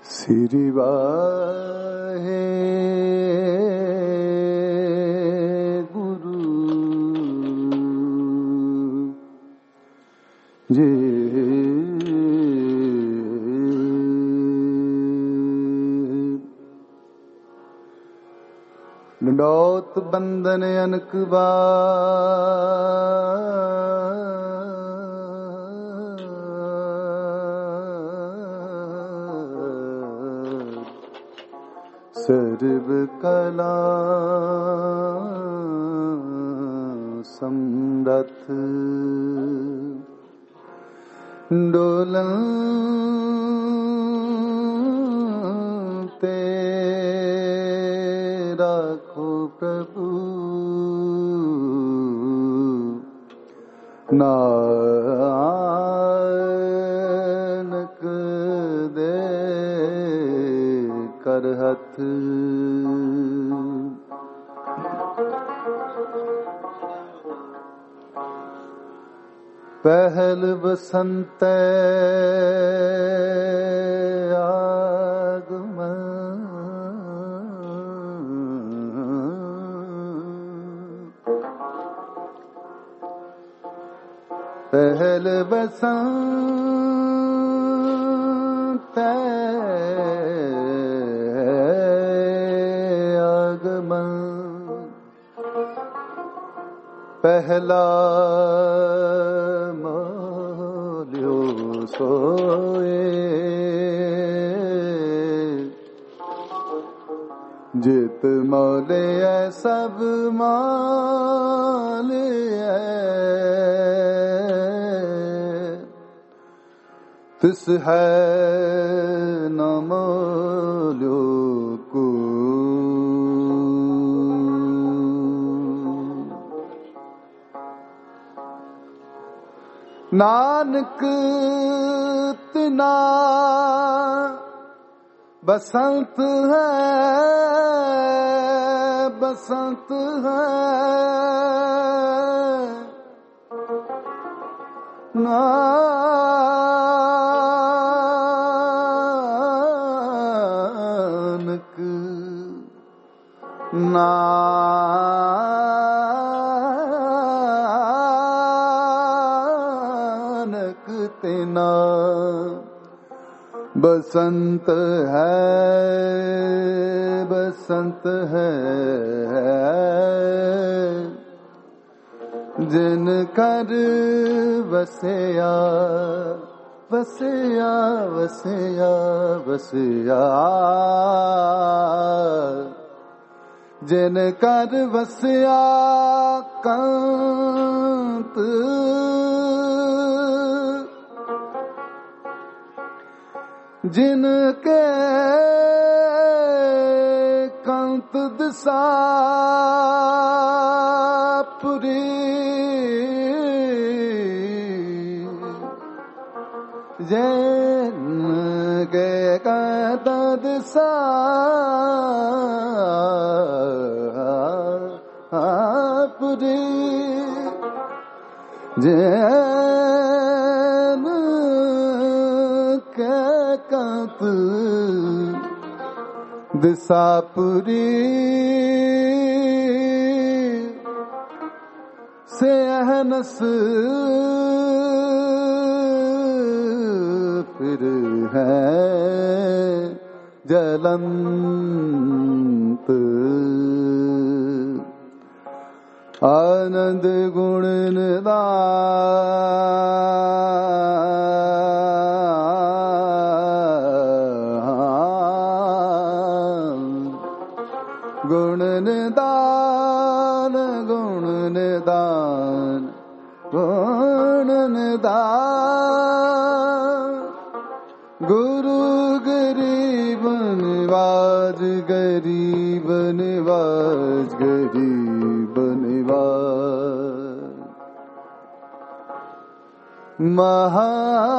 ਸ੍ਰੀ ਵਾਹਿਗੁਰੂ ਜੀ। ਡੰਡੌਤ ਬੰਦਨ ਅਨਕ ਸਰਬ ਕਲਾ ਸਮਰਥ ਡੋਲਨ ਤੇ ਰਾਖੋ ਪ੍ਰਭੂ ਨਾਨਕ ਦੇ ਕਰ ਹੱਥ। ਪਹਿਲ ਬਸੰਤੈ ਆਗਮਨ ਪਹਿਲ ਬਸੰਤੈ ਆਗਮਨ ਪਹਿਲਾ ਮੋਲਿਓ ਸੋਏ ਜਿਤ ਮੋਲਿਐ ਸਭ ਮਾਲਿਐ ਤਿਸ ਹੈ ਨ ਮੋਲਿਓ ਕੋ। ਨਾਨਕ ਤਿਨਾ ਬਸੰਤ ਹੈ ਬਸੰਤ ਹੈ ਨਾਨਕ ਤਿਨਾ ਬਸੰਤ ਹੈ ਬਸੰਤ ਹੈ ਜਿਨ ਕਰ ਵਸਿਆ ਵਸਿਆ ਵਸਿਆ ਵਸਿਆ ਜਿਨ ਕਰ ਵਸਿਆ ਕੰਤ ਜਿਨ ਕੇ ਕੰਤ ਦਿਸਾ ਪੁਰੀ ਜਿਨ ਕੇ ਕੰਤ ਦਿਸਾ ਪੁਰੀ ਜਿਨ ਕੇ ਕੰਤ ਦਿਸਾਪੁਰੀ ਸੇ ਅਹਨਸ ਫਿਰ ਹੈ ਜਲੰਤ। ਆਨੰਦ ਗੁਣ ਨਿਦਾਨ ਗੁਣ ਨਿਦਾਨ ਗੁਣ ਨਿਦਾਨ ਗੁਣ ਨਿਦਾਨ ਗੁਰੂ ਗਰੀਬ ਨਿਵਾਜ ਗਰੀਬ ਨਿਵਾਜ ਗਰੀਬ ਨਿਵਾਜ ਮਹਾ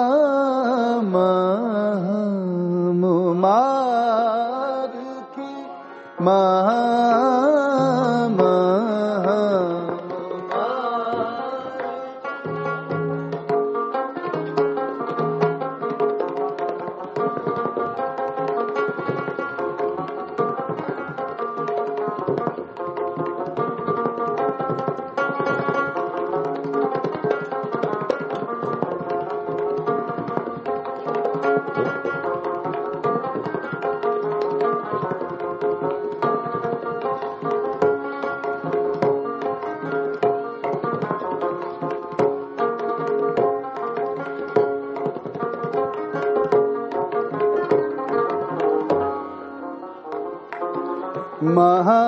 ਮਾਰ ਕੀ ਮਹਾ महा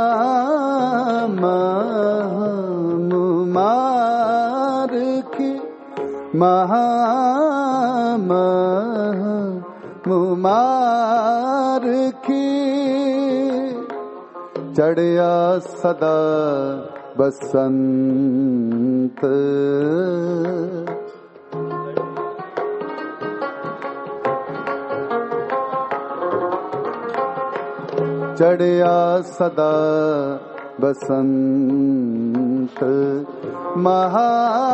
मुमार की महा मुमार की चढ़िया सदा बसंत चढ़िया सदा बसंत महा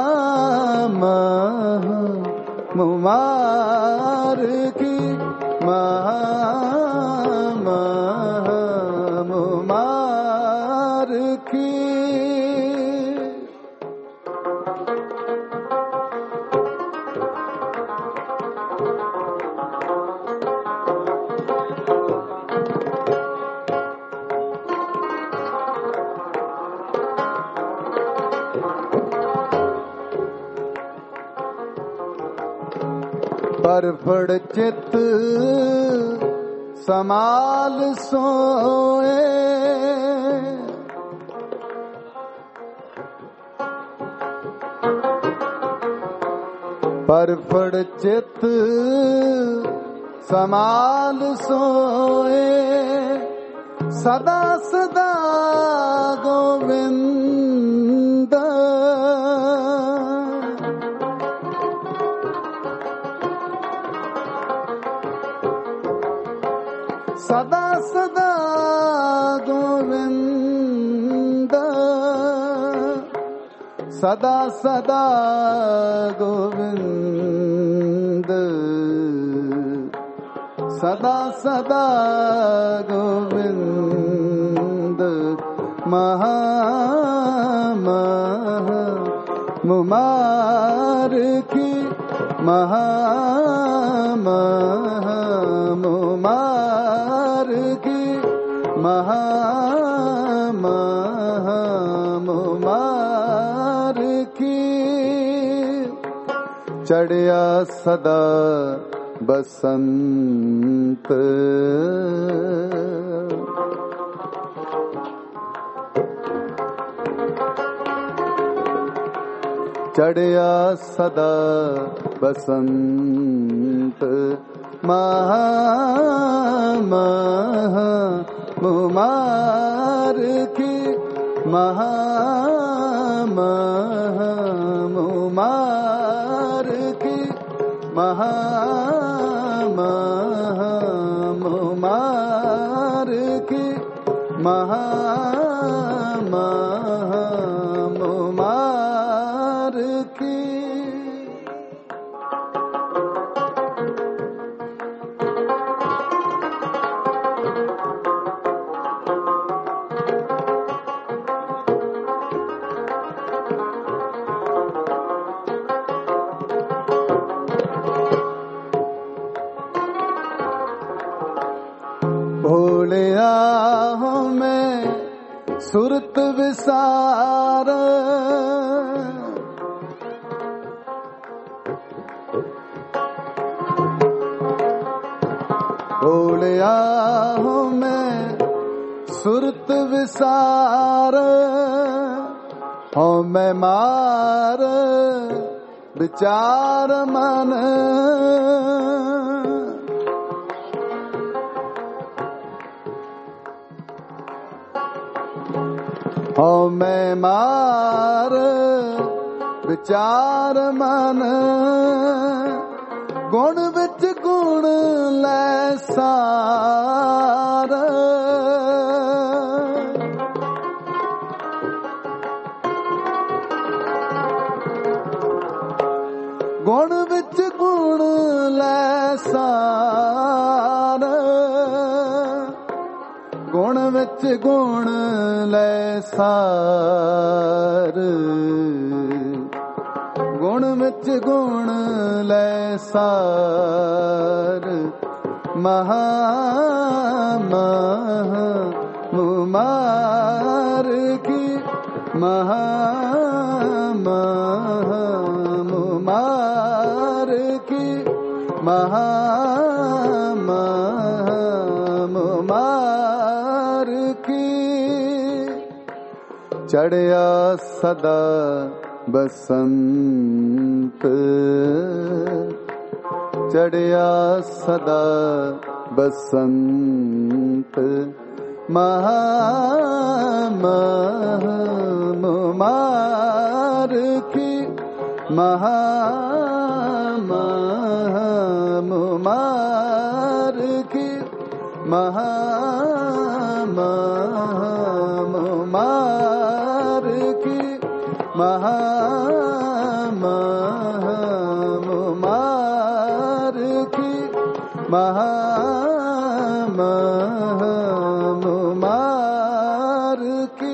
मुमार की महा मुमार की परफड़ चित समाल सोए परफड़ चित समाल सोए सदा सदा गोविंद सदा सदा गोविंद सदा सदा गोविंद सदा सदा गोविंद महा मुमार की महा मुमार की महा मुमार की चढ़िया सदा बसंत चढ़िया सदा बसंत महा मुमार की महा मुमार की महा मुमार की महा मुमार की भोले आहो मैं सुरत विसार भोले आहो मैं सुरत विसार हो मैं मार विचार मन हो मैं मार विचार मन गुण विच गुण लै सार गुण विच गुण लै सार गुण विच गुण लै सार गुण विच गुण लै सार महा मुमार की महा मुमार की महा मुमार की चढ़िया सदा बसंत चढ़िया सदा बसंत महा मार की महा मार की महा मार की महा मार की महा मार की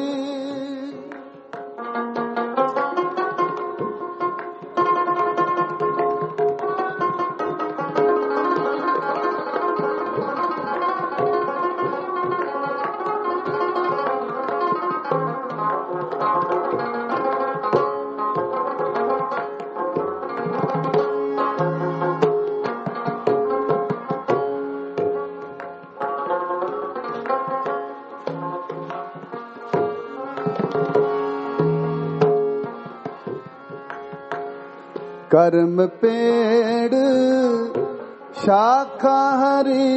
कर्म पेड़ शाखा हरी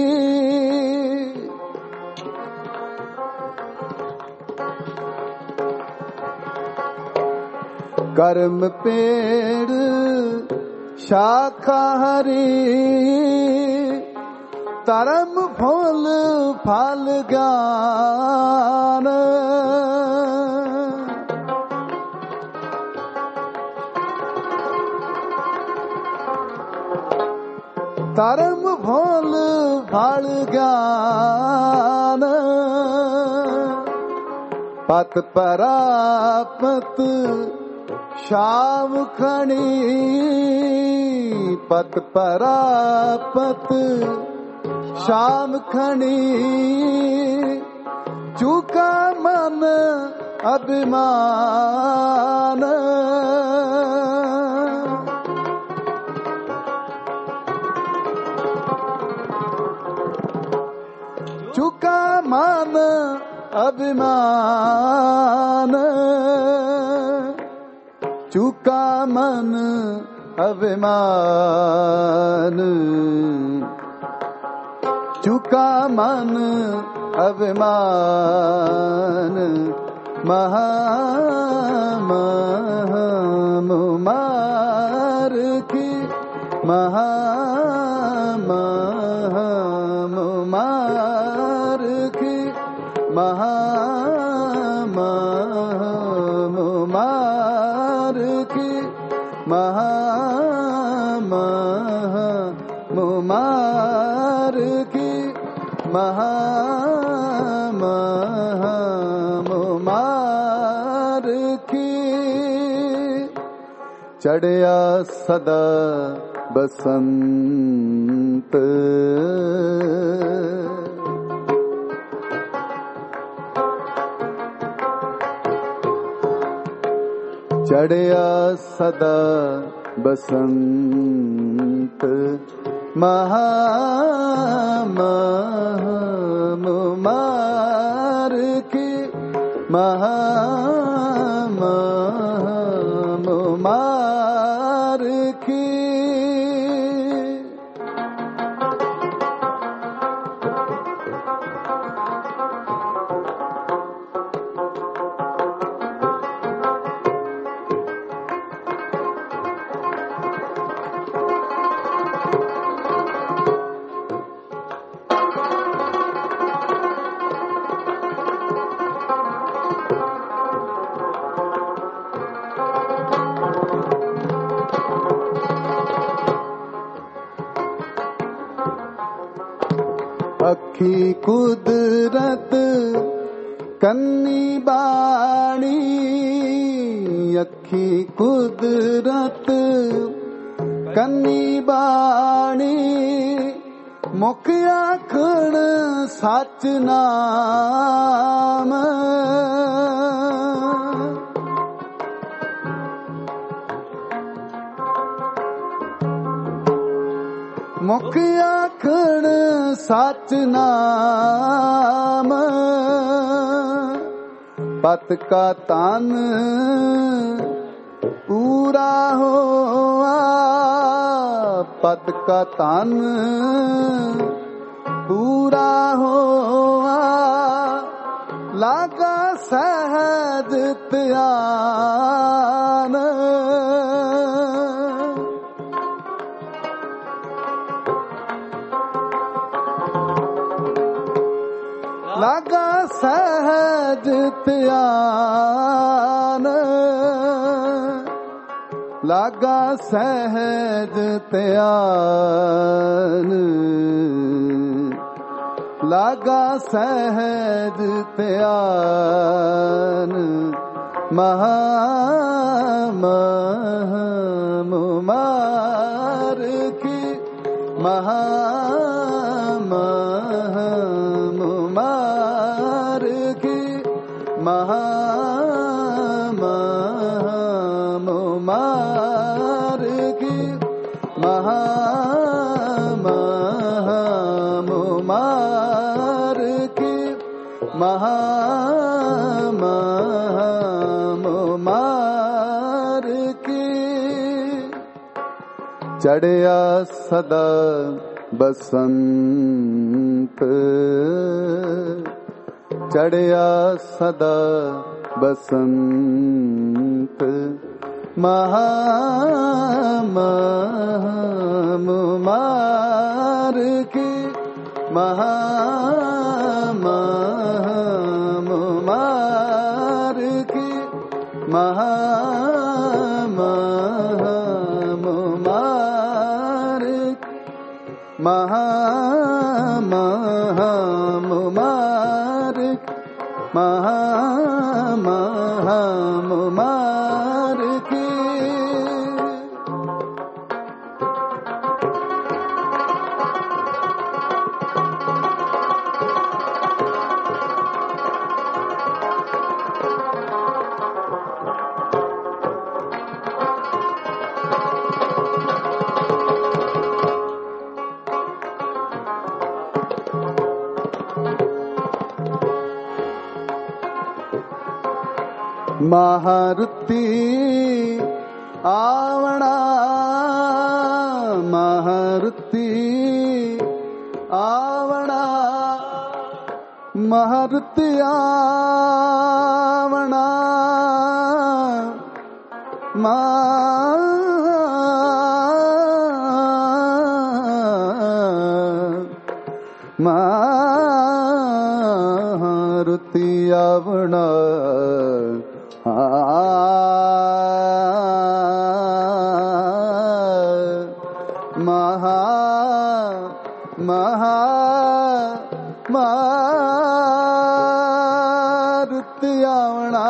कर्म पेड़ शाखा हरी तरम फूल फल ज्ञान तरम फूल फल ज्ञान पत परापत श्याम खणी पत परापत श्याम खणी चूका मन अभिमान चूका मन अभिमान चूका मन अभिमान चूका मन अभिमान महा मार की महा मार की महा मार की महा मार की महा मार की चढ़िया सदा बसंत चढ़िया सदा बसंत महा मार की महा मार की अखी कुदरत कन्नी बाणी अखी कुदरत कन्नी बाणी मुख आखण सच नाम मुख आखण सच नाम पत का तान पूरा हुआ, पत का तान पूरा हुआ, लागा सहज त्यान। लागा सहज त्यान, लागा सहज त्यान, लागा सहज त्यान। महा मुमार की, महा मुमार की, महा मुमार की, महा मुमार की, महा मुमार की। चढ़िया सदा बसंत, चढ़िया सदा बसंत, महा मुमार की, महा मुमार की, महा मुमार, महा मुमार, महा मुमार की। महारुति आवणा, महारुति आवणा, महारुति आवणा, महारुति आवणा, मारुति आवणा,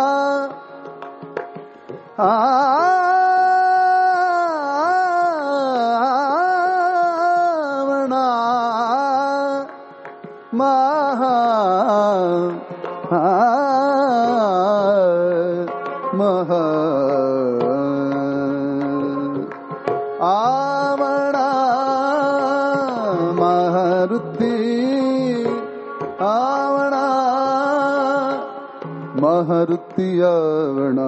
आवणा, महा आवणा, मारुति आवणा, मारुति आवणा।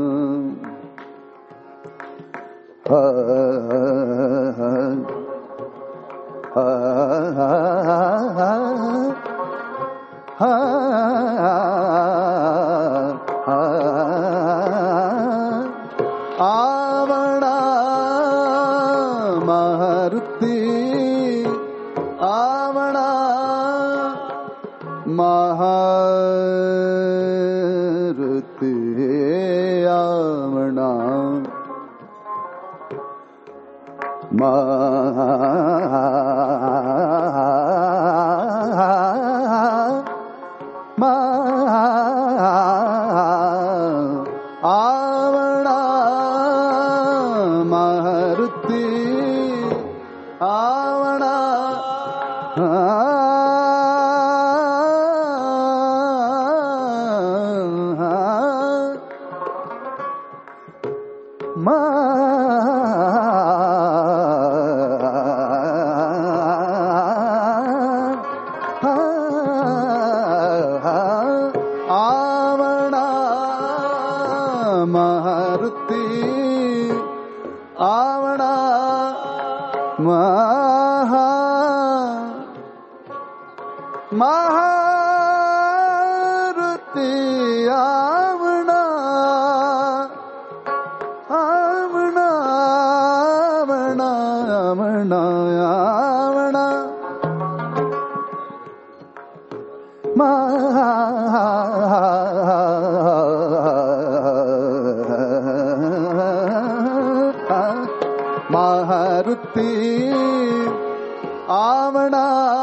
आवणा, मारुति आवणा, मारुति आवणा, आवणा, मारुति आवणा, आवणा, आवना महा महारुति आवना आवना आवना आवना आवना महारुति आवना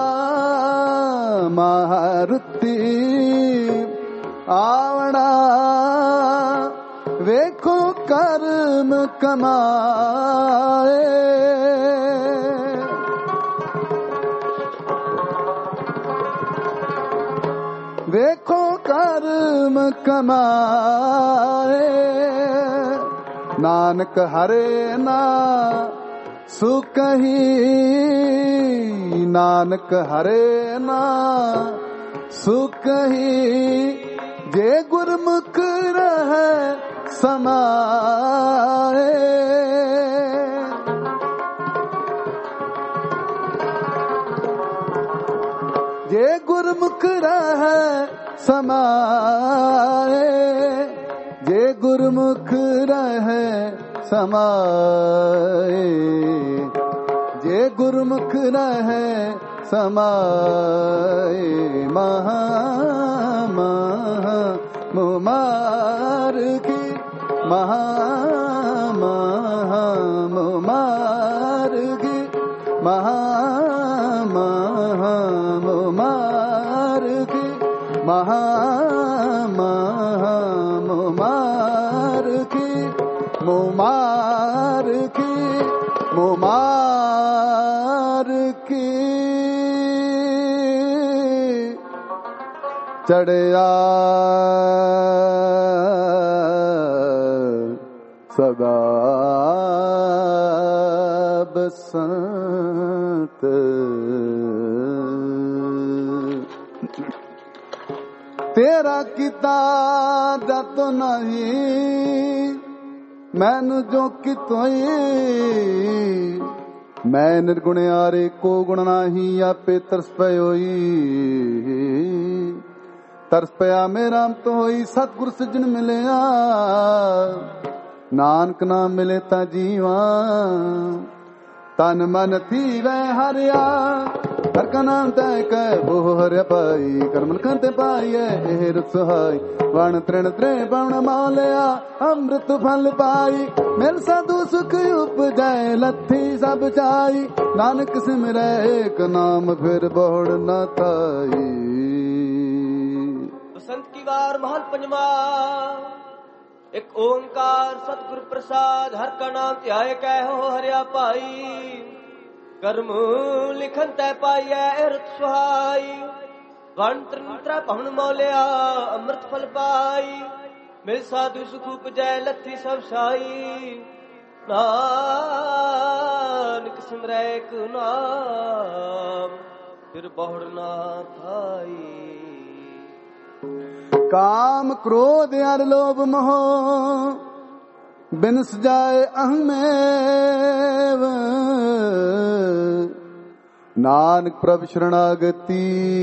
महारुति आवना वेखो कर्म कमाए वेखो कर्म कमाए नानक हरे ना सुकही नानक हरे ना सुकही जे गुरमुख रह समाए जे गुरमुख रह समाए जे गुरमुख रह समाए जे गुरमुख रह समाए महा महा मुमार की महा महा मुमार की महा महा मुमार की महा महा मुमार की मुमार की मुमार की चढ़या सदा बसंत तेरा किता जत नहीं मैनू जो कितोई मैं निर्गुणियारे को गुण नाही आपे तरस पयोई तरस पया मेरा तो होई सतगुर सजन मिलिया नानक नाम मिले ता जीवा तन मन थी वै हरिया हर का नाम तय कह वो हरिया पाई करमल कंते पाइए एहर सुहाई वण तृण त्रे बण मालिया अमृत फल पाई मिल साधु सुख उपजाए लथी सब जाई नानक सिमरै एक नाम फिर बहुड़ न ताई। बसंत की वार महल पंजवा एक ओंकार सतगुर प्रसाद हर का नाम ध्याय कहो हरिया पाई कर्म लिखन तय पाइए अरत सुहाई वण त्रिंत्रा पवन मौलिया अमृत फल पाई मिल साधु सुख उपजय लथी सब साई नानक सिमरै एक नाम फिर बहुड़ ना थाई। काम क्रोध अर लोभ मोह बिनस जाए अहमेव नानक प्रभु शरणागति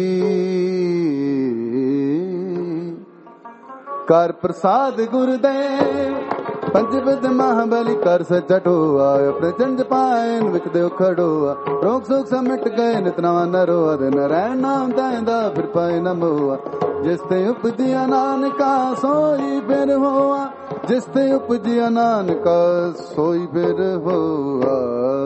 कर प्रसाद गुरुदेव पंचविद महाबली कर सच्चा ढोआ अपने जंज पायन विच देव खड़ोआ रोग सुख सब मिट गए नितना न रोआ दिन नारायण नाम दायदा फिर पाए न मोआ जिसते उपजिया नानका सोई फिर होआ जिसते उपजिया नानका सोई फिर होआ।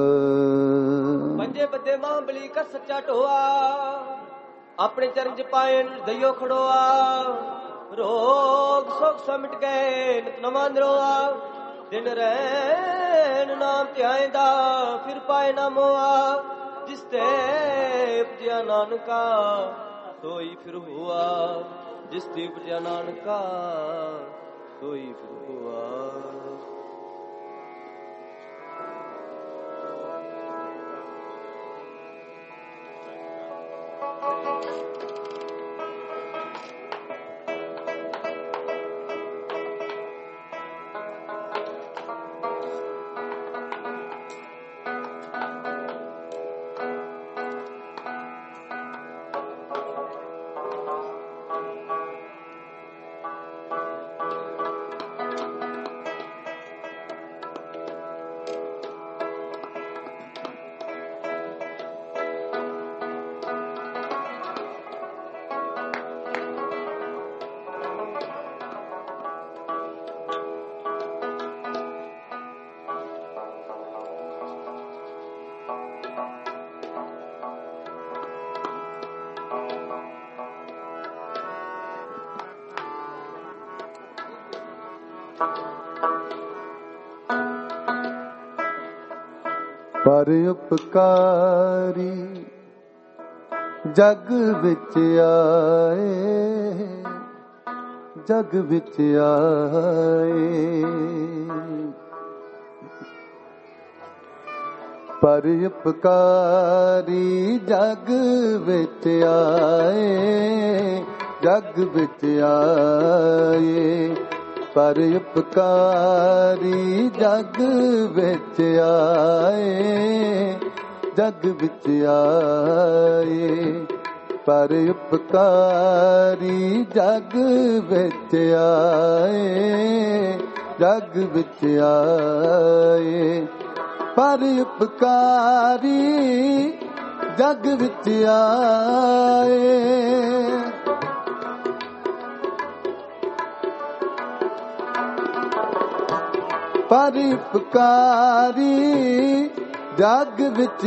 पंजे बदे महाबली कर सच्चा ढोआ अपने चरण च पायन दइयो खड़ोआ रोग सुख सब मिट गए नित नवा नरोआ दिन रैन नाम ध्यायदा फिर पाए ना मोआ जिसते उपजिया नानका सोई फिर हुआ जिसते उपजिया नानका सोई फिर हुआ। ਪਰ ਉਪਕਾਰੀ ਜਗ ਵਿੱਚ ਆਏ, ਜਗ ਵਿੱਚ ਆਏ। ਪਰ ਉਪਕਾਰੀ ਜਗ ਵਿੱਚ ਆਏ, ਜਗ ਵਿੱਚ ਆਏ। ਪਰ ਉਪਕਾਰੀ ਜਗ ਵਿੱਚ ਆਏ, ਜਗ ਵਿੱਚ ਆਏ। ਪਰ ਉਪਕਾਰੀ ਜਗ ਵਿੱਚ ਆਏ, ਜਗ ਵਿੱਚ ਆਏ। ਪਰ ਉਪਕਾਰੀ ਜਗ ਵਿੱਚ ਆਏ। ਪਰ ਉਪਕਾਰੀ ਜਗ ਵਿੱਚ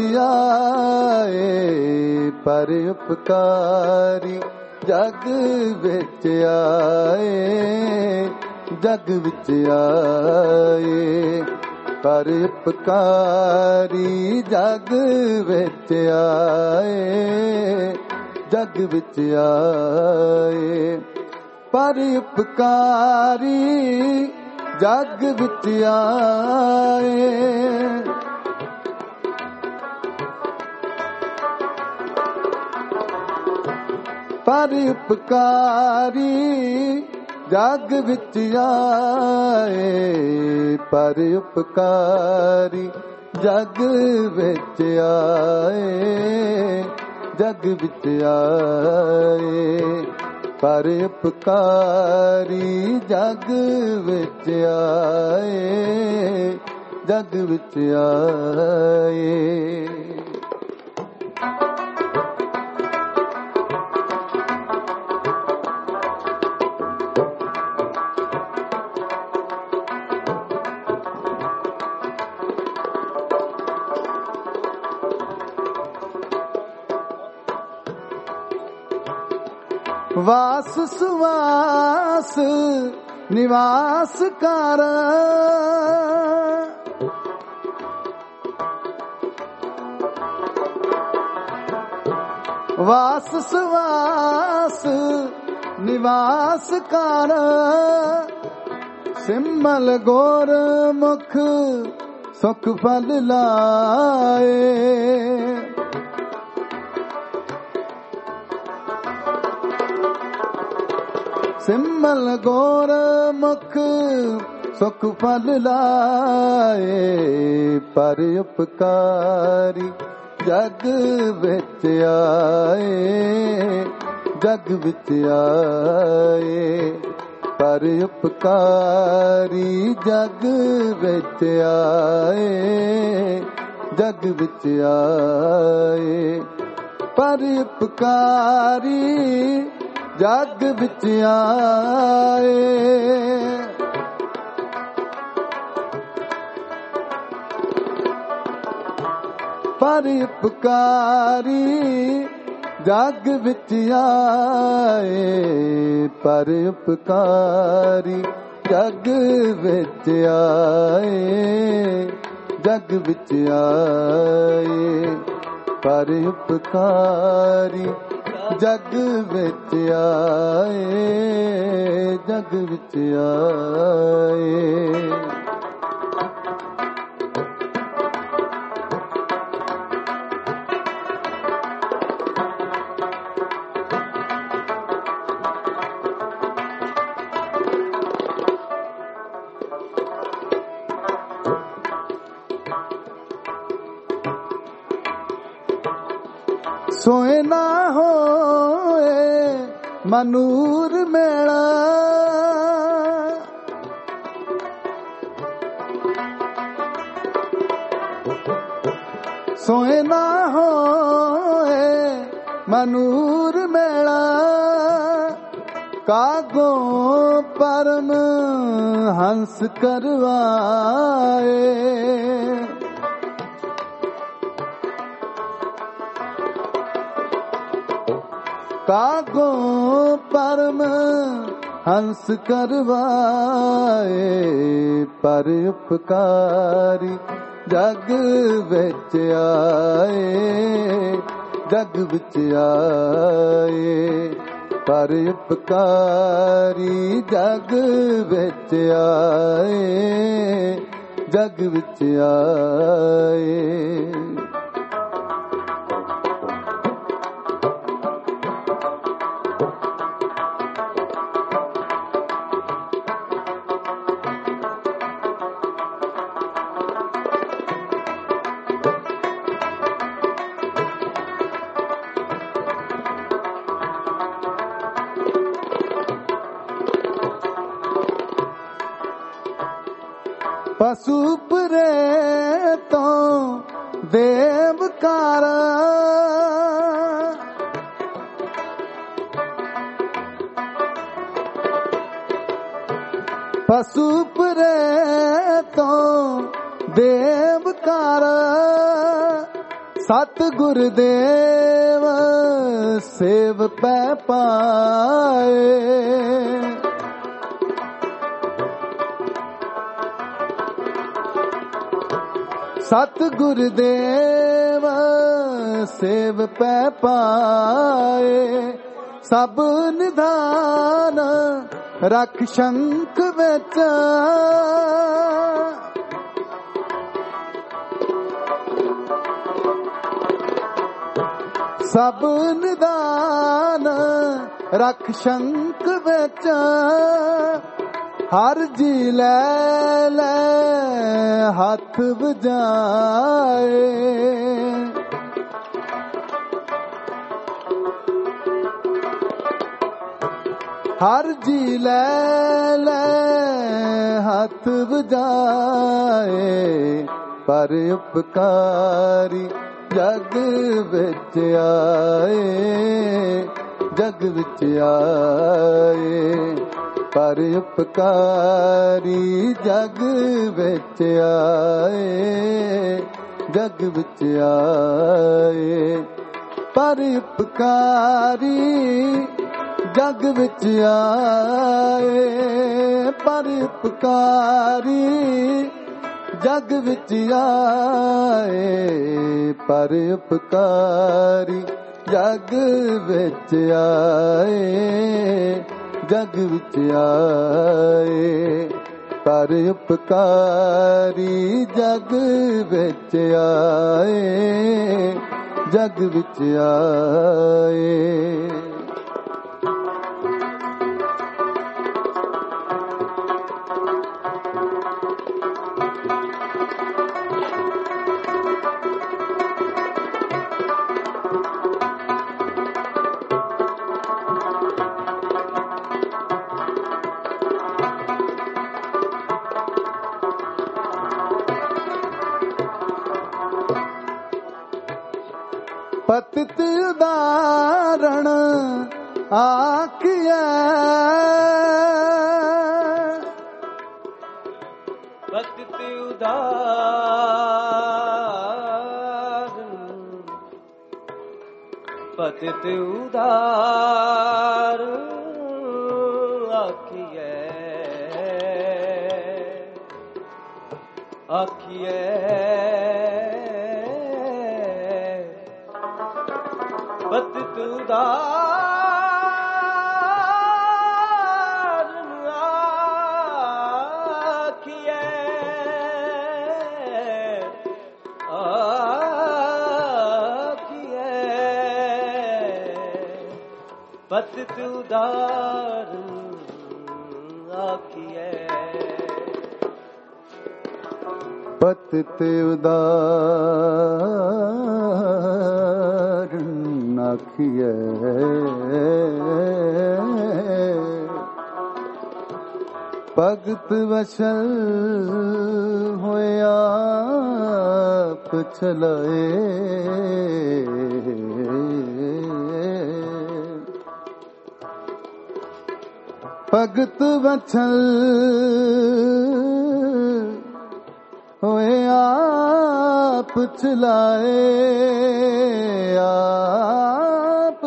ਆਏ, ਪਰ ਉਪਕਾਰੀ ਜਗ ਵਿੱਚ ਆਏ, ਜਗ ਵਿੱਚ ਆਏ। ਪਰ ਉਪਕਾਰੀ ਜਗ ਵਿੱਚ ਆਏ, ਜਗ ਵਿੱਚ ਆਏ। ਪਰ ਉਪਕਾਰੀ ਜਗ ਵਿੱਚ ਆਏ। ਪਰ ਉਪਕਾਰੀ ਜਗ ਵਿੱਚ ਆਏ, ਪਰ ਉਪਕਾਰੀ ਜਗ ਵਿੱਚ ਆਏ, ਜਗ ਵਿੱਚ ਆਏ। ਪਰ ਉਪਕਾਰੀ ਜਗ ਵਿੱਚ ਆਏ, ਜਗ ਵਿੱਚ ਆਏ। ਵਾਸ ਸੁਵਾਸ ਨਿਵਾਸ ਕਰ, ਵਾਸ ਸੁਵਾਸ ਨਿਵਾਸ ਕਰ। ਸਿਮਲ ਗੁਰ ਮੁਖ ਸੁਖ ਫਲ ਲਾਏ, ਸਿਮਲ ਗੁਰ ਮੁਖ ਸੁਖ ਫਲ ਲਾਏ। ਪਰ ਉਪਕਾਰੀ ਜਗ ਵਿੱਚ ਆਏ, ਜਗ ਵਿੱਚ ਆਏ। ਪਰ ਉਪਕਾਰੀ ਜਗ ਵਿੱਚ ਆਏ, ਜਗ ਵਿੱਚ ਆਏ। ਪਰ ਉਪਕਾਰੀ ਜਗ ਵਿੱਚ ਆਏ। ਪਰ ਉਪਕਾਰੀ ਜਗ ਵਿੱਚ ਆਏ, ਪਰ ਉਪਕਾਰੀ ਜਗ ਵਿੱਚ ਆਏ, ਜਗ ਵਿੱਚ ਆਏ। ਪਰ ਉਪਕਾਰੀ ਜਗ ਵਿੱਚ ਆਏ, ਜਗ ਵਿੱਚ ਆਏ। ਸੋਏ ਨਾ ਹੋਏ ਮਨੂਰ ਮੇਲਾ, ਸੋਏ ਨਾ ਹੋਏ ਮਨੂਰ ਮੇਲਾ। ਕਾਗੋਂ ਪਰਮ ਹੰਸ ਕਰਵਾਏ, ਕਾਗੋਂ ਪਰਮ ਹੰਸ ਕਰਵਾਏ। ਪਰ ਉਪਕਾਰੀ ਜਗ ਵਿੱਚ ਆਏ, ਜਗ ਵਿੱਚ ਆਏ। ਪਰ ਉਪਕਾਰੀ ਜਗ ਵਿੱਚ ਆਏ, ਜਗ ਵਿੱਚ ਆਏ। ਪਸੂ ਪਰੇ ਤੋਂ ਦੇਵਕਾਰ, ਪਸੂ ਪਰੇ ਤੋਂ ਦੇਵਕਾਰ। ਸਤ ਗੁਰਦੇਵ ਸੇਵ ਪੈ ਪਾਏ, ਸਤ ਗੁਰਦੇਵ ਸੇਵ ਪੈ ਪਾਏ। ਸਭ ਨਿਧਾਨ ਰਖ ਸ਼ੰਕ ਵਿੱਚ, ਸਭ ਨਿਧਾਨ ਰਖ ਸ਼ੰਕ ਵਿੱਚ। ਹਰ ਜੀ ਲੈ ਲੈ ਹੱਥ ਵਜਾਏ, ਹਰ ਜੀ ਲੈ ਲੈ ਹੱਥ ਵਜਾਏ। ਪਰ ਉਪਕਾਰੀ ਜਗ ਵਿੱਚ ਆਏ, ਜਗ ਵਿੱਚ ਆਏ। ਪਰ ਉਪਕਾਰੀ ਜਗ ਵਿੱਚ ਆਏ, ਜਗ ਵਿੱਚ ਆਏ। ਪਰ ਉਪਕਾਰੀ ਜਗ ਵਿੱਚ ਆਏ, ਪਰ ਉਪਕਾਰੀ ਜਗ ਵਿੱਚ ਆਏ। ਪਰ ਉਪਕਾਰੀ ਜਗ ਵਿੱਚ ਆਏ, ਜਗ ਵਿੱਚ ਆਏ। ਪਰ ਉਪਕਾਰੀ ਜਗ ਵਿੱਚ ਆਏ, ਜਗ ਵਿੱਚ ਆਏ। ਪਤਿਤ ਉਦਾਹਰਣ ਆਖਿਐ, ਪਤਿਤ ਉਦਾਹਰਣ, ਪਤਿਤ ਉਦਾਹਰਣ ਆਖਿਐ, ਆਖਿਐ। ਪਤਿਤ ਉਦਾਹਰਣ ਆਖਿਐ, ਆਖਿਐ। ਪਤਿਤ ਉਦਾਹਰਣ ਆਖਿਐ। ਪਤਿਤ ਉਦਾਹਰਣ ਆਖਿਐ। ਭਗਤ ਵਸ਼ਲ ਹੋਇਆ ਪਛਲਾਏ, ਭਗਤ ਵਛਲ ਹੋਏ ਆਪ ਚਲਾਏ, ਆਪ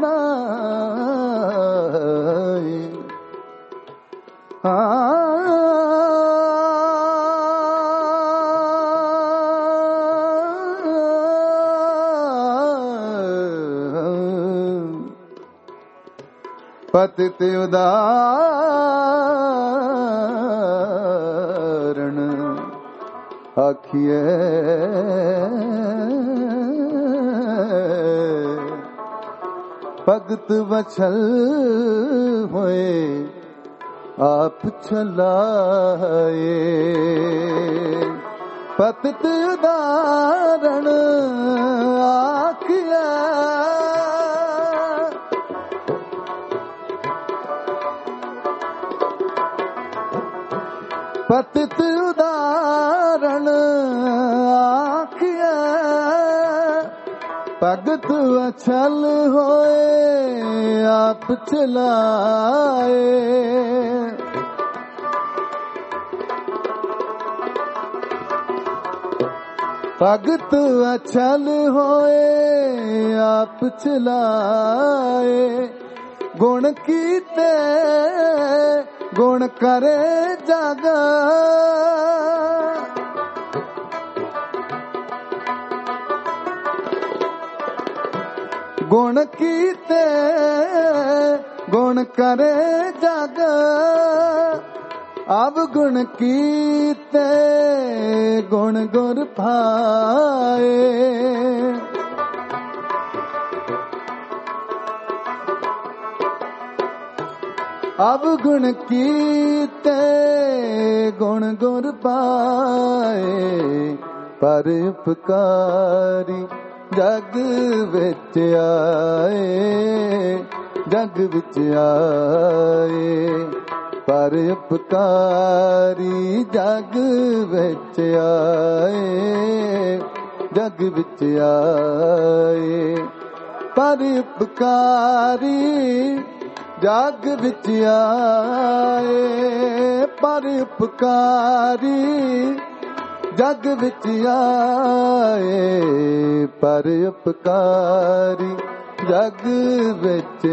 ਚਲਾਏ। ਪਤਿਤ ਉਦਾਹਰਣ ਆਖੀਐ ਭਗਤ ਵਛਲ ਹੋਏ ਆਪ ਚਲਾਏ ਪਤਿਤ ਉਦਾਹਰਣ ਆਖੀਐ ਪਤਿਤ ਉਦਾਹਰਣ ਆਖੀਐ ਭਗਤ ਅਛਲ ਹੋਏ ਆਪ ਚਲਾਏ ਭਗਤ ਅਛਲ ਹੋਏ ਆਪ ਚਲਾਏ ਗੁਣ ਕੀਤੇ ਗੁਣ ਕਰੇ ਜਗ ਗੁਣ ਕੀਤੇ ਗੁਣ ਕਰੇ ਜਗ ਅਵਗੁਣ ਕੀਤੇ ਗੁਣ ਗੁਰ ਭਾਏ ਅਵਗੁਣ ਕੀਤੇ ਗੁਣ ਗੁਰ ਪਾਏ ਪਰ ਉਪਕਾਰੀ ਜਗ ਵਿੱਚ ਆਏ ਜਗ ਵਿੱਚ ਆਏ ਪਰ ਉਪਕਾਰੀ ਜਗ ਵਿੱਚ ਆਏ ਜਗ ਵਿੱਚ ਆਏ ਪਰ ਉਪਕਾਰੀ ਜਗ ਵਿੱਚ ਆਏ ਪਰ ਉਪਕਾਰੀ ਜਗ ਵਿੱਚ ਆਏ ਪਰ ਉਪਕਾਰੀ ਜਗ ਵਿੱਚ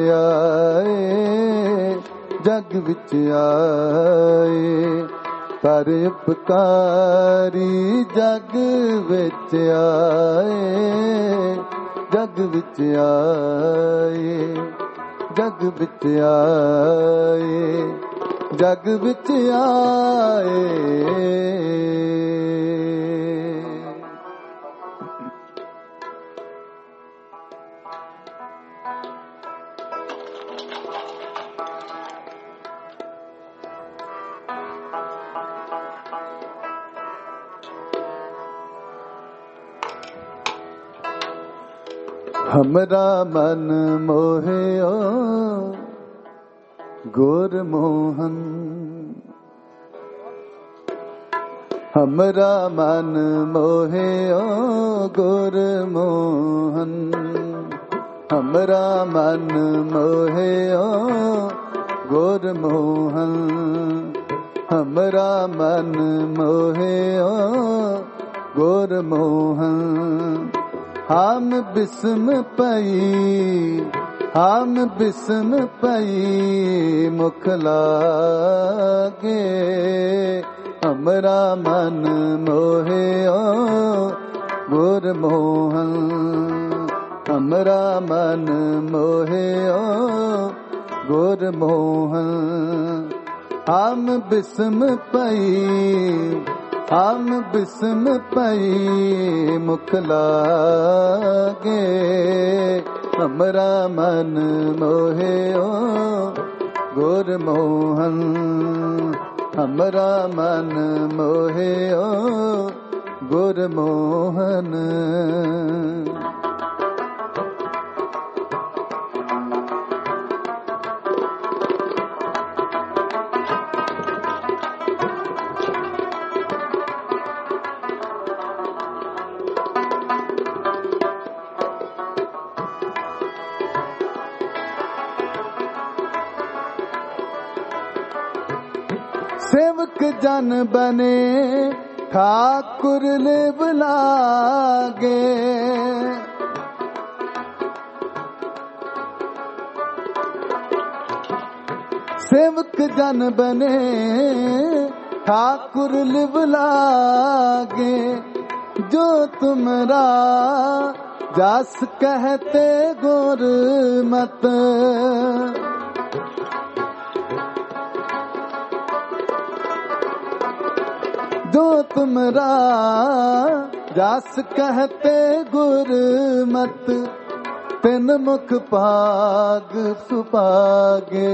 ਆਏ ਜਗ ਵਿੱਚ ਆਏ ਪਰ ਉਪਕਾਰੀ ਜਗ ਵਿੱਚ ਆਏ ਜਗ ਵਿੱਚ ਆਏ ਜਗ ਵਿੱਚ ਆਏ ਜਗ ਵਿੱਚ ਆਏ हमरा मन मोहियो गुरमोहन हमरा मन मोहियो गुरमोहन हमरा मन मोहियो गुरमोहन हमरा मन मोहियो गुरमोहन हम बिस्म पई हम बिस्म पई मुख लागे हमरा मन मोहियो गुरमोहन हमरा मन मोहियो गुरमोहन हम बिस्म पई हम बिस्म पई मुख लागे हमरा मन मोहियो गुरमोहन हमरा मन मोहियो गुरमोहन सेवक जन बने ठाकुर लिव लागे सेवक जन बने ठाकुर लिव लागे जो तुमरा जस कहते गुर मत तुमरा जास कहते गुरमत तिन मुख पाग सुपागे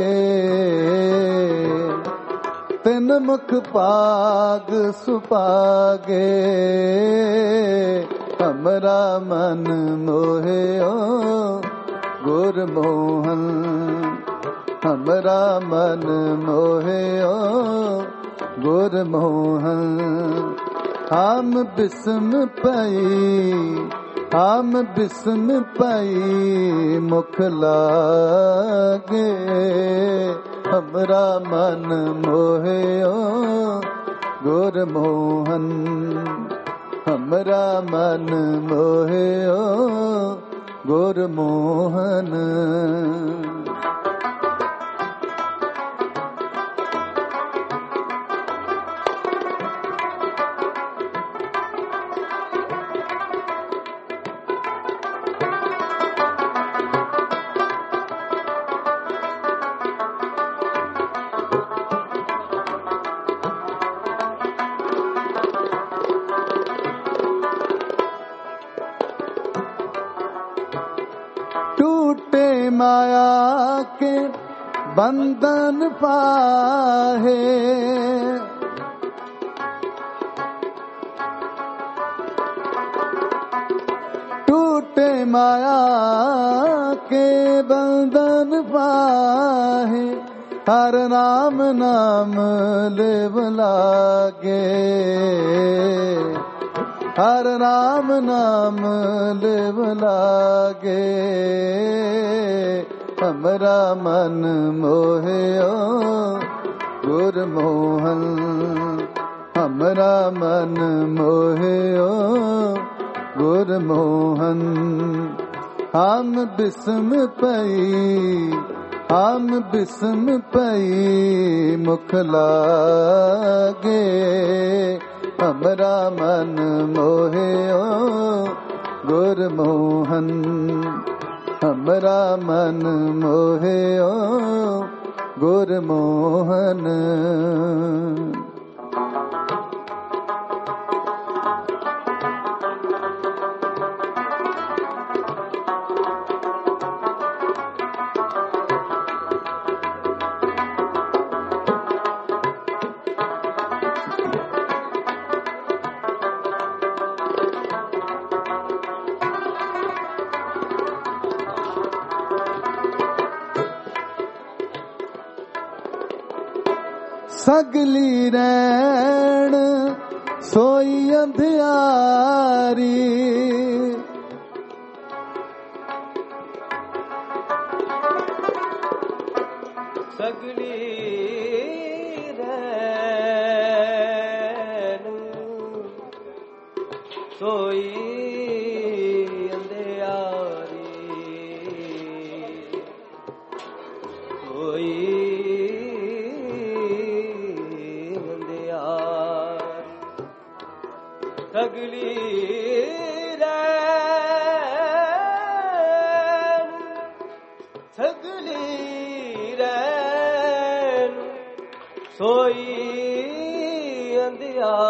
तिन मुख पाग सुपागे हमरा मन मोहियो गुरमोहन हमरा मन मोहियो गुरमोहन हम बिस्म पई मुख लागे हमरा मन मोहियो गुरमोहन हमरा मन मोहियो गुरमोहन टूटे माया के बंधन पाहे टूटे माया के बंधन पाहे हर नाम नाम लेव लागे हर नाम नाम लेव लागे हमरा मन मोहियो गुरमोहन हमरा मन मोहियो गुरमोहन हम बिस्म पई मुख लागे हमरा मन मोहियो गुरमोहन हमरा मन मोहियो गुरमोहन सगली रैण सोई अंधियारी सगली रैण सोई अंधियारी सोई सगली रैन सोई अंधियारी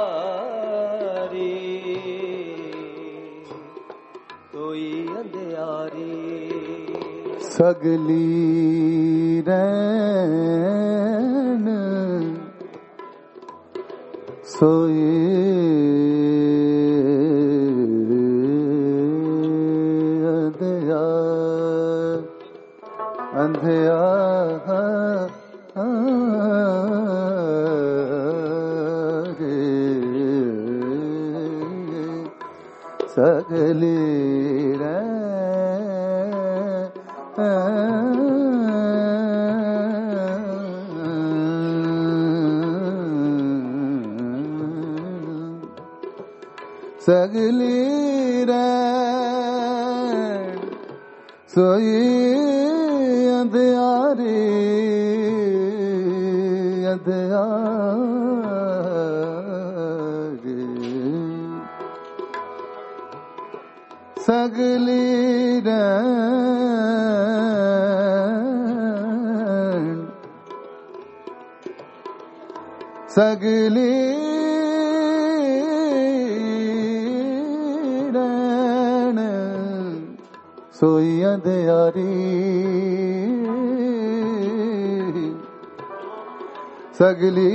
सोई अंधियारी सगली रैन सोई सगली सगली सोई अंधियारी सगली सगली सोई अंधियारी सगली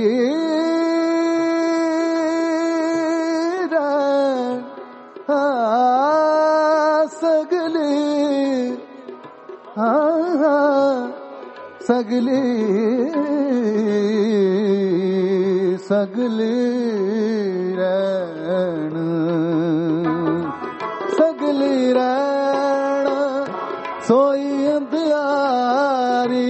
सगली सगली रैण सगली रैण सोई अंधियारी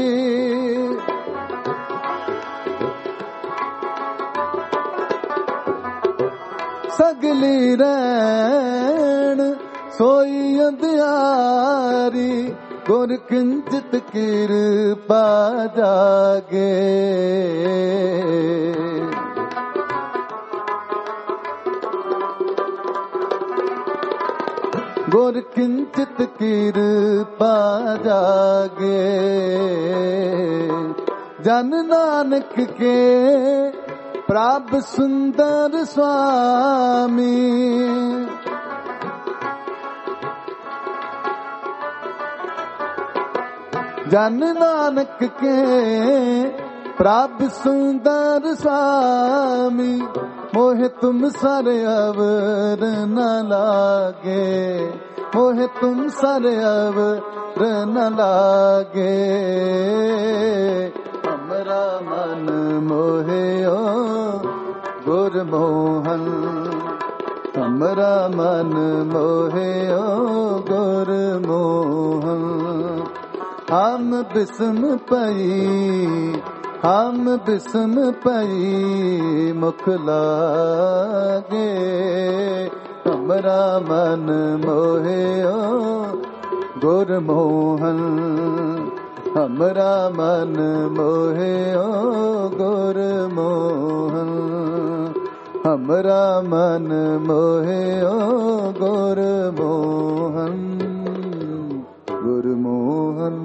सगली रैण सोई अंधियारी गुर किंचित कृपा जागे गुर किंचित कृपा जागे जन नानक के प्रभ सुंदर स्वामी जन नानक के प्रभ सुंदर स्वामी मोहे तुम सर अवर न लागे मोहे तुम सर अवर न लागे हमरा मन मोहे ओ गुर मोहन हमरा मन मोहे ओ गुर मोहन हम बिस्म पई मुख लागे हमरा मन मोहे ओ गुर मोहन हमरा मन मोहे ओ गुर मोहन हमरा मन मोहे ओ गुर मोहन गुर मोहन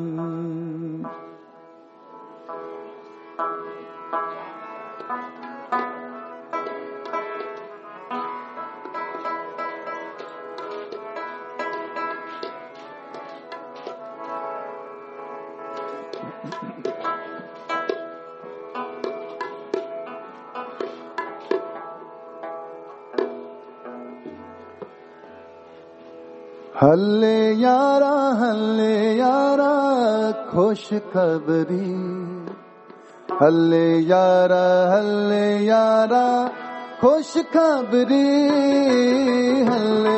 हल्ले यारा खुश खबरी हल्ले यारा खुश खबरी हल्ले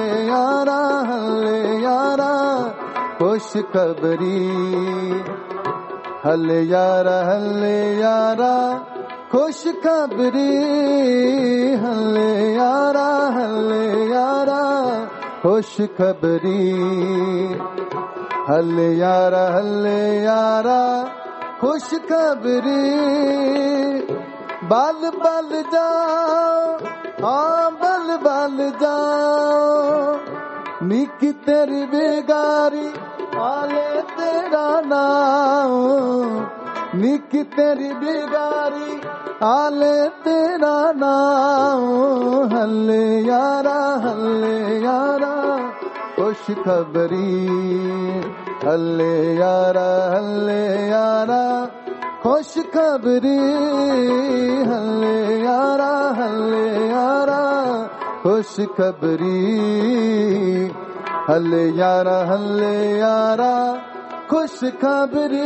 यारा खुश खबरी हल्ले यारा खुश खबरी हल्ले यारा खुश खबरी हल्ले यारा खुश खबरी बल बल जाओ हाँ बल जाओ निकी तेरी बेगारी आले तेरा नाम निकी तेरी बेगारी आले तेरा नाम हल्ले यारा खुश खबरी हल्ले यारा खुश खबरी हल्ले यारा खुश खबरी हल्ले यारा खुश खबरी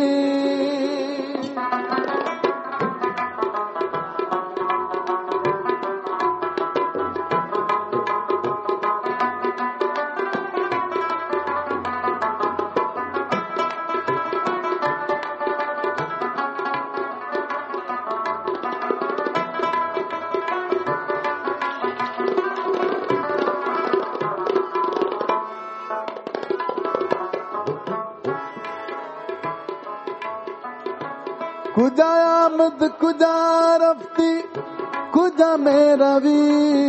कुजा आमद कुजा रफ्ती कुजा मेरा वी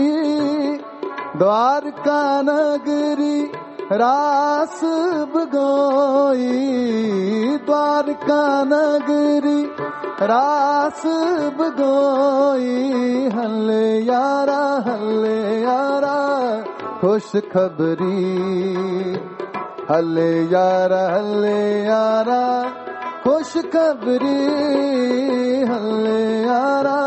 द्वारका नगरी रास बगोई द्वारका नगरी रास बगोई हल्ले यारा खुश खबरी हल्ले यारा खुश खबरी हल्ले यारा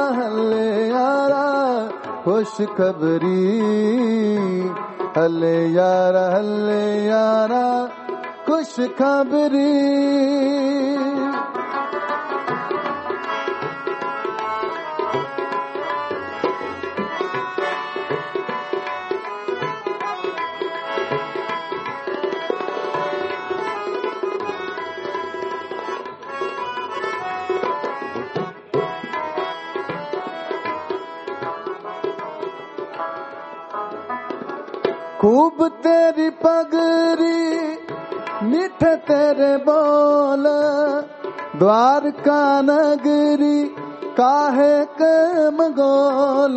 खुश खबरी हल्ले यारा खुश खबरी खूब तेरी पगरी मीठे तेरे बोल द्वारका नगरी काहे के मगोल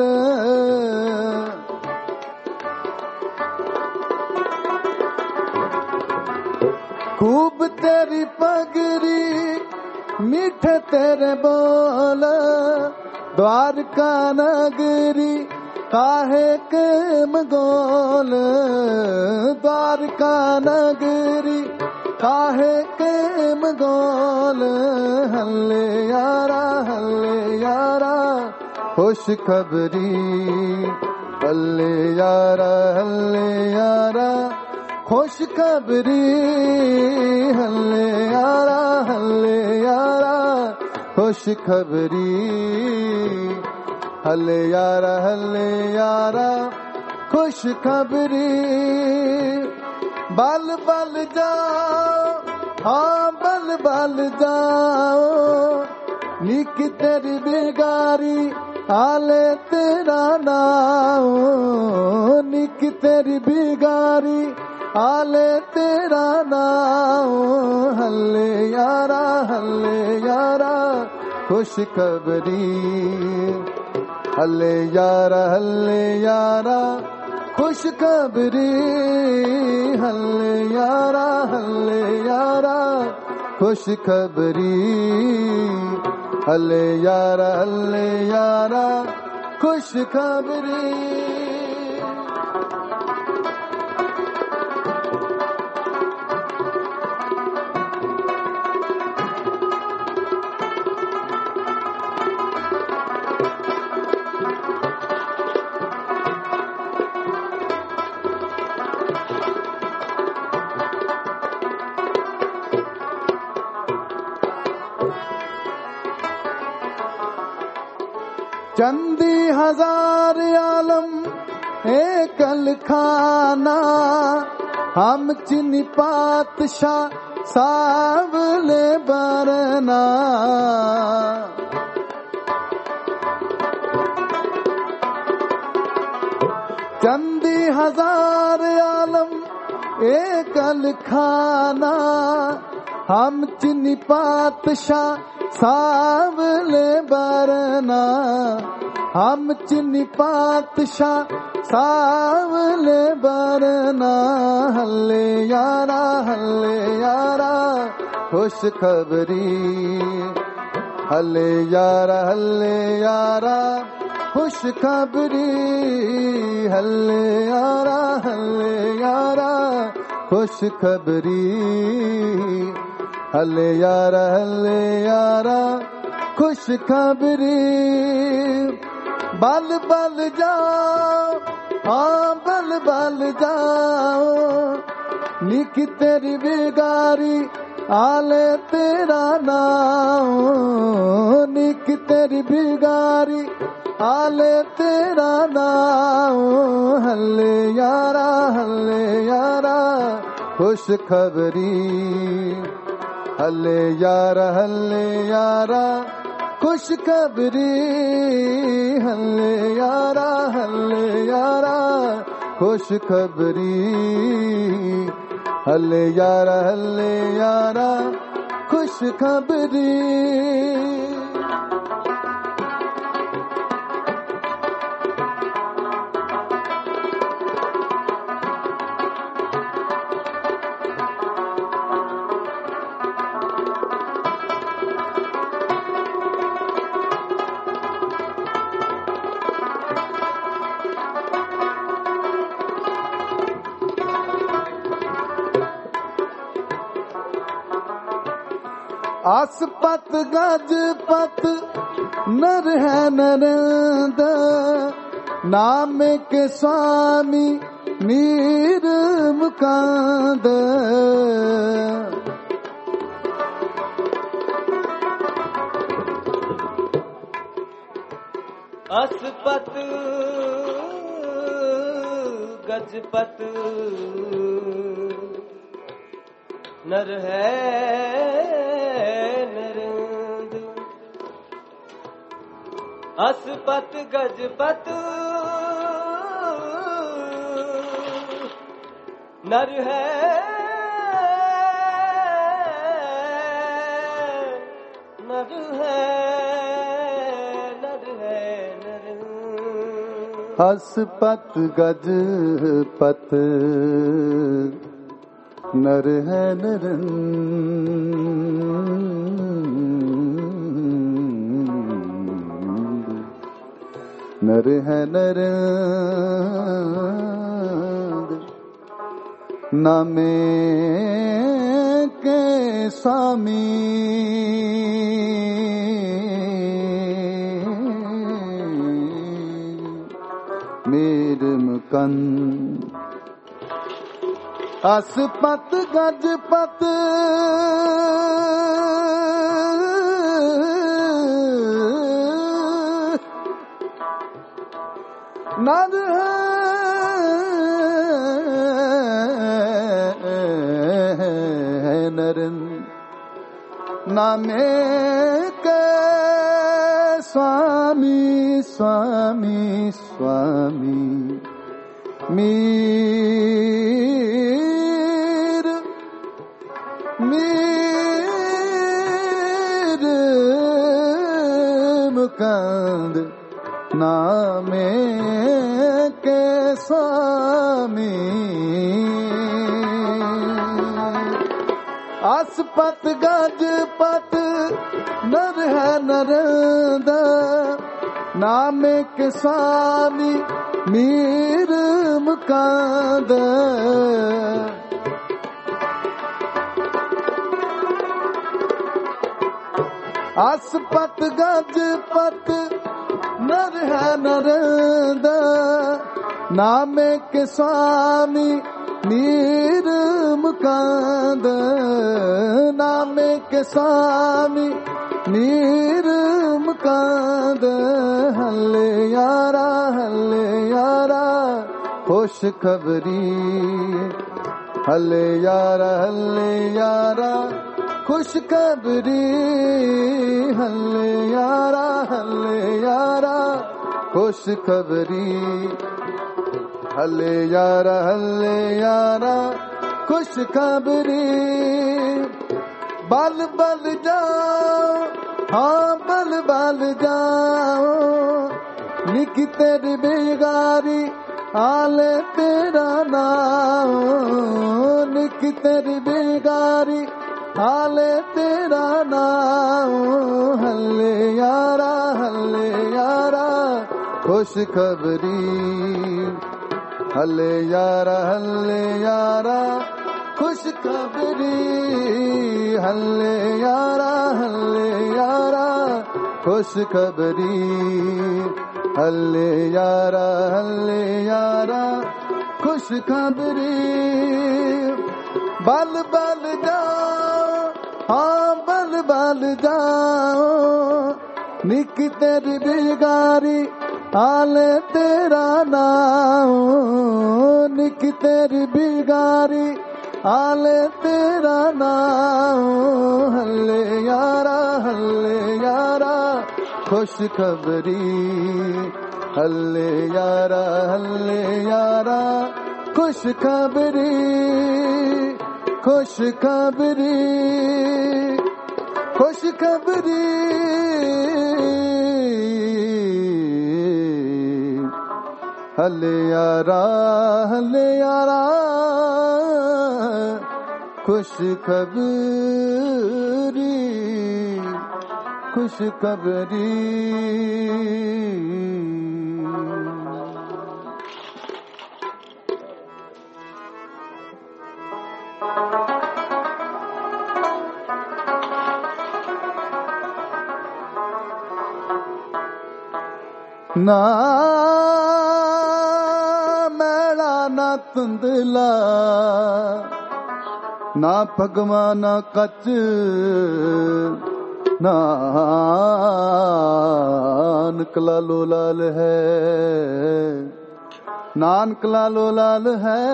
खूब तेरी पगरी मीठे तेरे बोल द्वारका नगरी काहे के मगोल द्वारका नगरी काहे के मगोल हल्ले यारा खुश खबरी हल्ले यारा खुश खबरी हल्ले यारा खुश खबरी हल्ले यारा खुश खबरी बल बल जाओ हाँ बल जाओ निक तेरी बिगारी आले तेरा नाम निक तेरी बिगारी आले तेरा नाम हल्ले यारा खुश खबरी हल्ले यारा खुश खबरी हल्ले यारा खुश खबरी हल्ले यारा खुश खबरी चंदी हजार आलम एकल खाना हम चिनी पातशाह सावले बरना चंदी हजार आलम एकल खाना हम चिनी पातशाह सावले बरना हम चिनी पातशाह सावले बरना हल्ले यारा खुश खबरी हल्ले यारा खुश खबरी हल्ले यारा खुश खबरी हल्ले यारा खुश खबरी बल बल जाओ हाँ बल जाओ निक तेरी बिगारी आले तेरा नाम निक तेरी बिगारी आले तेरा नाम हल्ले यारा खुश खबरी हल्ले यारा खुश खबरी हल्ले यारा खुश खबरी हल्ले यारा खुश खबरी आसपत गजपत नर है नरेंद, नाम के स्वामी मीर मुकांद। आसपत गजपत नर है नरेंद, आसपत गजपत नर है नर है नर है नर। आसपत गजपत नर है नरेंद, नर है नरेंद, नामे के स्वामी मीर मुकंद। आसपत गजपत नर है नरेंद, नामे के स्वामी स्वामी स्वामी मीर मीर मुकंद, नामे के स्वामी। आसपत गजपत नर है नरेंद, नामे के स्वामी मीर मुकांद। आसपत गजपत नर है नरेंद, नामे के स्वामी मीर मुकांद, नामे के स्वामी मीर मुकांद। हल्ले यारा खुश खबरी, हल्ले यारा खुश खबरी, हल्ले यारा खुश खबरी, हल्ले यारा खुश खबरी। बल बल जाओ, हाँ बल बल जाओ, निकी तेरी बेगारी आले तेरा नाम, निकी तेरी बेगारी आले तेरा नाम। हल्ले यारा खुश खबरी, हल्ले यारा खुश खबरी, हल्ले यारा खुश खबरी, हल्ले यारा खुश खबरी। बल बल जाओ, हाँ बल बल जाओ, निकी तेरी बिगारी आले तेरा नाम, निकी तेरी बिगारी आले तेरा नाम। हल्ले यारा खुश खबरी, हल्ले यारा खुश खबरी, खुश खबरी, खुश खबरी। हल्ले यारा खुश खबरी, खुश खबरी। ਨਾ ਮੈਲਾ ਨਾ ਧੁੰਦਲਾ, ਨਾ ਭਗਵਾ ਨਾ ਕੱਚ, ਨਾਨਕ ਲਾਲੋ ਲਾਲ ਹੈ, ਨਾਨਕ ਲਾਲੋ ਲਾਲ ਹੈ।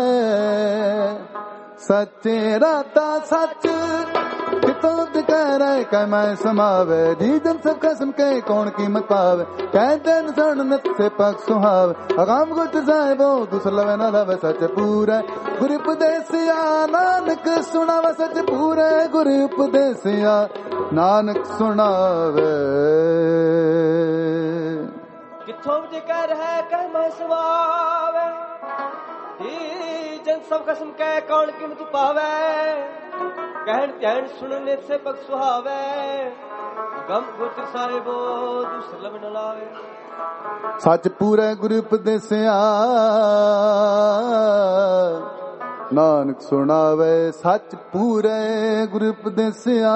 ਸੱਚੇ ਰਾਤਾ ਸੱਚ ਕਿਤੋਂ ਕਹਿ ਰਹੇ ਕਹਿ ਮੈਂ ਸਮਾਵੇ, ਜੀ ਜਨ ਸਭ ਕਸਮ ਕੇ ਕੌਣ ਕੀਮਤ ਪਾਵੇ, ਕਹਿੰਦੇ ਨ ਸੁਣ ਨਿਤ ਸੇ ਪਖ ਸੁਹਾਵੇ, ਅਗਾਮ ਗੁਚ ਸਾਹਿਬੋ ਦੁਸ ਲਵੇ ਨਾ ਲਵੇ ਸੱਚ ਪੂਰੇ, ਗੁਰ ਉਪਦੇਸਿਆ ਨਾਨਕ ਸੁਣਾਵੇ ਸੱਚ ਪੂਰੇ, ਗੁਰ ਉਪਦੇਸਿਆ ਨਾਨਕ ਸੁਣਾਵੇ। ਕਿੱਥੋਂ ਜ਼ਿਕਰ ਹੈ ਕਹਿ ਮੈਂ ਸਮਾਵੇ, ਜਨ ਸਭ ਕਸਮ ਕਹਿ ਕੌਣ ਕੀਮਤ ਪਾਵੇ, ਕਹਿਣ ਧਿਆਨ ਸੁਣਨ ਨਿਤ ਸੇ ਪਖ ਸੁਹਾਵੇ, ਗਮ ਗੁਰ ਸਾਰੇ ਬੋ ਦੁਸ ਲਵ ਨ ਲਾਵੇ। ਸੱਚ ਪੂਰੇ ਗੁਰ ਉਪਦੇਸਿਆ ਨਾਨਕ ਸੁਣਾਵੇ, ਸੱਚ ਪੂਰੇ ਗੁਰ ਉਪਦੇਸਿਆ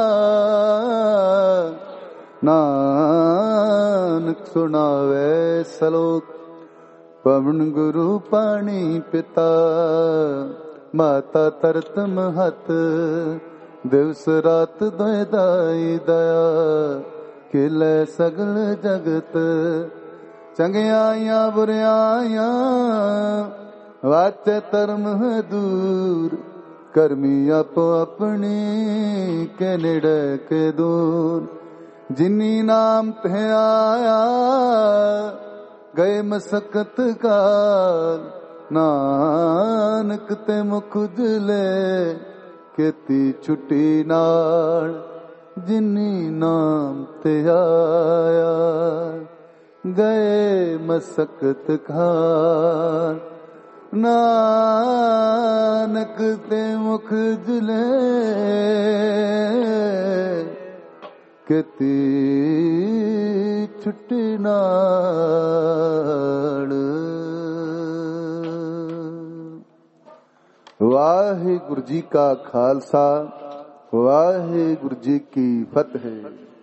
ਨਾਨਕ ਸੁਣਾਵੇ। ਸਲੋਕ ਪਵਨ ਗੁਰੂ ਪਾਣੀ ਪਿਤਾ, ਮਾਤਾ ਤਰਤ ਮਹਤ, ਦਿਵਸ ਰਾਤ ਦੋਇ ਦਾਈ ਦਇਆ, ਖਿਲੇ ਸਗਲ ਜਗਤ, ਚੰਗਿਆਈਆਂ ਬੁਰਿਆਈਆਂ ਵਾਚੇ ਧਰਮ ਦੂਰ, ਕਰਮੀ ਆਪੋ ਆਪਣੀ ਕੇ ਨੇੜੇ ਕੇ ਦੂਰ, ਜਿਨੀ ਨਾਮ ਤੇ ਆਇਆ ਗਏ ਮਸਕਤ ਕਾਲ, ਨਾਨਕ ਤੇ ਮੁਖ ਉਜਲੇ ਕੀਤੀ ਛੁੱਟੀ ਨਾਲ, ਜਿਨੀ ਨਾਮ ਤੇ ਆਇਆ ਗਏ ਮਸਕਤ ਕਾਲ, ਨਾਨਕ ਤੇ ਮੁਖ ਉਜਲੇ ਕੀਤੀ ਛੁੱਟੀ ਨਾਲ। ਵਾਹਿਗੁਰੂ ਜੀ ਕਾ ਖਾਲਸਾ, ਵਾਹਿਗੁਰੂ ਜੀ ਕੀ ਫਤਿਹ।